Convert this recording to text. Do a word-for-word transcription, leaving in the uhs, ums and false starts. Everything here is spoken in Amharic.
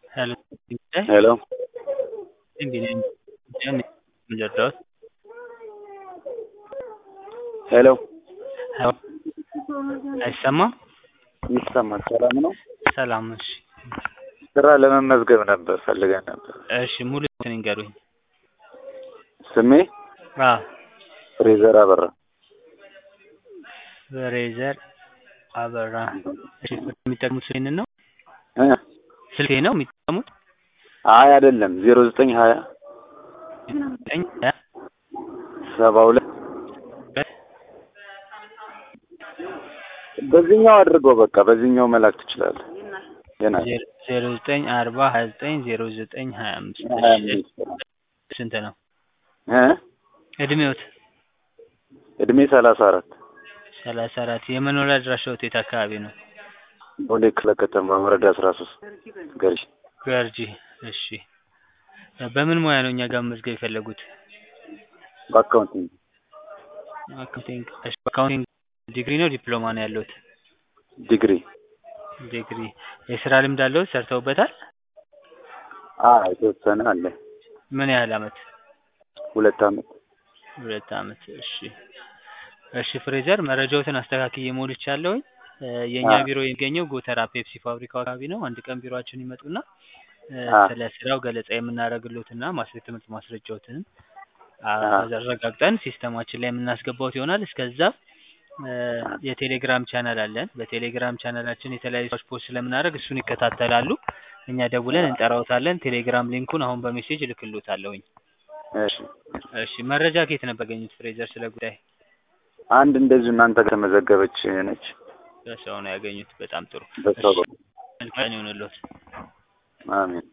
Hello. Eh? Hello. Hindi na yan Majordos. Hello. Hello. አይሰማም? ይሰማል። ሰላም ነው? ሰላም ነሽ? ስራ ለመመዝገብ ነበር ፈልገን ነበር። እሺ ሙሉ ስሜን ንገሩኝ። ስሜ አ ፍሬዘር አበራ። ፍሬዘር አበራ። እሺ የሚጠቅሙት ስልኬን ነው? እ ስልኬ ነው የሚጠቅሙት? አይ አይደለም ዜሮ ዘጠኝ ሀያ ዘጠኝ ሰባ ሁለት በዚህኛው አድርገው በቃ በዚህኛው መላክ ትችላለህ። ገና ዜሮ ዘጠኝ አርባ ሀያ ዘጠኝ ዜሮ ዘጠኝ ሀያ አምስት ስንት ነው? እ እድሜዎት? እድሜ ሰላሳ አራት ሰላሳ አራት የመኖሪያ አድራሻዎት የት አካባቢ ነው? ቦሌ ክፍለ ከተማ ወረዳ አስራ ሶስት ገርጂ ገርጂ። እሺ በምን ሙያ ነው እኛ ጋር መዝገብ የፈለጉት? በአካውንቲንግ አካውንቲንግ። እሺ በአካውንቲንግ ዲግሪ ነው ዲፕሎማ ነው ያለዎት? ዲግሪ። ዲግሪ። የስራ ልምድ አለዎት? ሰርተውበታል? አዎ የተወሰነ አለ። ምን ያህል አመት? ሁለት አመት። ሁለት አመት። እሺ እሺ ፍሬዘር መረጃዎትን አስተካክዬ ሞልቻለሁኝ። የኛ ቢሮ የሚገኘው ጎተራ ፔፕሲ ፋብሪካው አካባቢ ነው። አንድ ቀን ቢሮአችን ይመጡና ስለ ስራው ገለጻ የምናደርግልዎትና ማስረ ትምህርት ማስረጃዎትን አረጋግጠን ሲስተማችን ላይ የምናስገባዎት ይሆናል። እስከዛ የቴሌግራም ቻናል አለን። በቴሌግራም ቻናላችን የተለያዩ ሰዎች ፖስት ስለምናደርግ እሱን ይከታተላሉ። እኛ ደውለን እንጠራዎታለን። ቴሌግራም ሊንኩን አሁን በሜሴጅ እልክልዎታለሁኝ። እሺ እሺ መረጃ ከየት ነበር ያገኙት ፍሬዘር ስለ ጉዳይ? አንድ እንደዚሁ እናንተ ጋር ተመዘገበች ነች። በሰው ነው ያገኙት። በጣም ጥሩ። በሰው መልካም ይሁንልዎት። አሜን።